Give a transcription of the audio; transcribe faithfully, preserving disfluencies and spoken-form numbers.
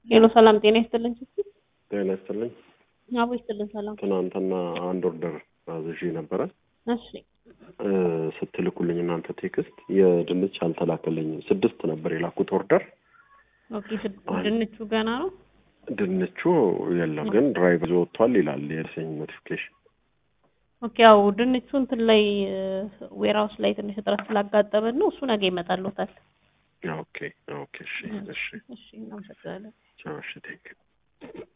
ሄሎ ሰላም ጤና ይስጥልኝ እሺ ጤና ይስጥልኝ አቦ ይስጥልኝ ሰላም ትናንትና አንድ ኦርደር አዝዤ ነበረ እሺ ስትልኩልኝ እናንተ ቴክስት የድንች አልተላከልኝም ስድስት ነበር የላኩት ኦርደር ኦኬ ድንቹ ገና ነው ድንቹ የለም ግን ድራይቨር ወጥቷል ይላል የሰኝ ኖቲፊኬሽን ኦኬ ያው ድንቹ እንትን ላይ ዌራውስ ላይ ትንሽ እጥረት ስላጋጠመን ነው እሱ ነገ ይመጣልዎታል ኦኬ ኦኬ እሺ እሺ እሺ እናመሰግናለን ቻው እሺ ቴንክ